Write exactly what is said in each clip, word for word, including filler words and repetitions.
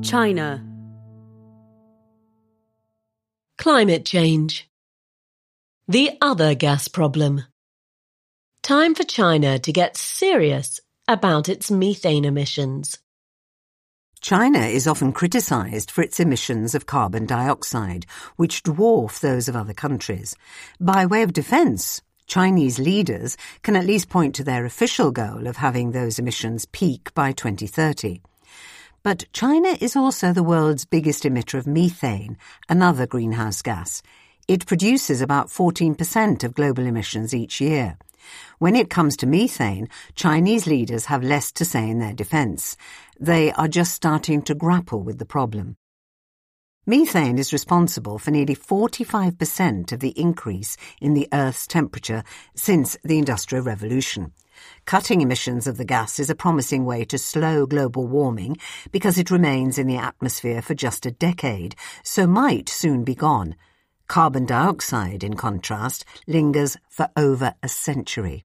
China. Climate change. The other gas problem. Time for China to get serious about its methane emissions. China is often criticised for its emissions of carbon dioxide, which dwarf those of other countries. By way of defence, Chinese leaders can at least point to their official goal of having those emissions peak by twenty thirty. But China is also the world's biggest emitter of methane, another greenhouse gas. It produces about fourteen percent of global emissions each year. When it comes to methane, Chinese leaders have less to say in their defence. They are just starting to grapple with the problem. Methane is responsible for nearly forty-five percent of the increase in the Earth's temperature since the Industrial Revolution. Cutting emissions of the gas is a promising way to slow global warming because it remains in the atmosphere for just a decade, so might soon be gone. Carbon dioxide, in contrast, lingers for over a century.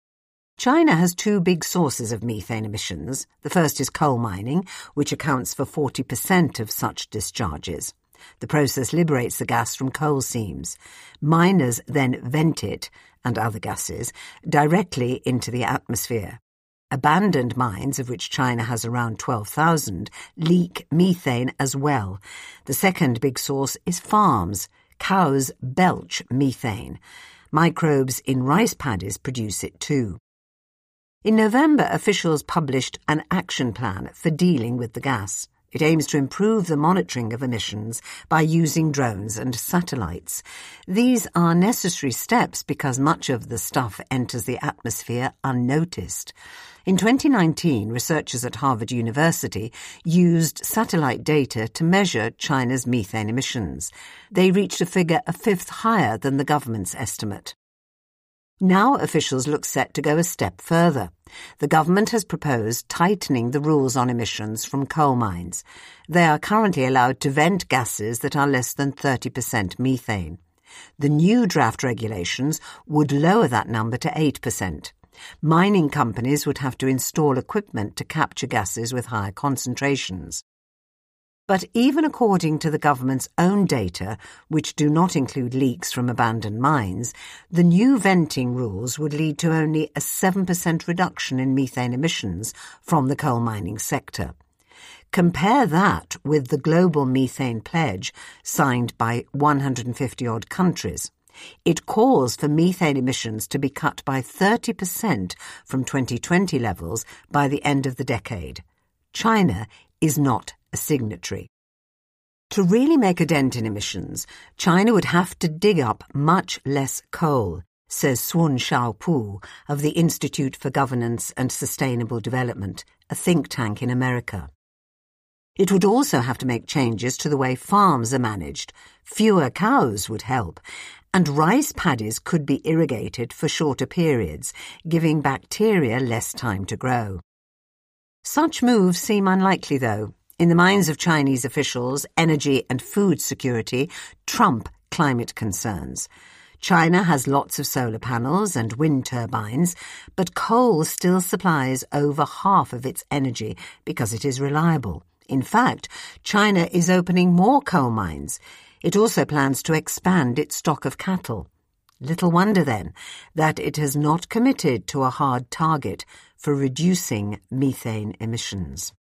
China has two big sources of methane emissions. The first is coal mining, which accounts for forty percent of such discharges. The process liberates the gas from coal seams. Miners then vent it, and other gases, directly into the atmosphere. Abandoned mines, of which China has around twelve thousand, leak methane as well. The second big source is farms. Cows belch methane. Microbes in rice paddies produce it too. In November, officials published an action plan for dealing with the gas. It aims to improve the monitoring of emissions by using drones and satellites. These are necessary steps because much of the stuff enters the atmosphere unnoticed. In twenty nineteen, researchers at Harvard University used satellite data to measure China's methane emissions. They reached a figure a fifth higher than the government's estimate. Now officials look set to go a step further. The government has proposed tightening the rules on emissions from coal mines. They are currently allowed to vent gases that are less than thirty percent methane. The new draft regulations would lower that number to eight percent. Mining companies would have to install equipment to capture gases with higher concentrations. But even according to the government's own data, which do not include leaks from abandoned mines, the new venting rules would lead to only a seven percent reduction in methane emissions from the coal mining sector. Compare that with the global methane pledge signed by one hundred fifty odd countries. It calls for methane emissions to be cut by thirty percent from twenty twenty levels by the end of the decade. China is not a signatory. To really make a dent in emissions, China would have to dig up much less coal, says Sun Xiaopu of the Institute for Governance and Sustainable Development, a think tank in America. It would also have to make changes to the way farms are managed. Fewer cows would help, and rice paddies could be irrigated for shorter periods, giving bacteria less time to grow. Such moves seem unlikely, though. In the minds of Chinese officials, energy and food security trump climate concerns. China has lots of solar panels and wind turbines, but coal still supplies over half of its energy because it is reliable. In fact, China is opening more coal mines. It also plans to expand its stock of cattle. Little wonder, then, that it has not committed to a hard target for reducing methane emissions.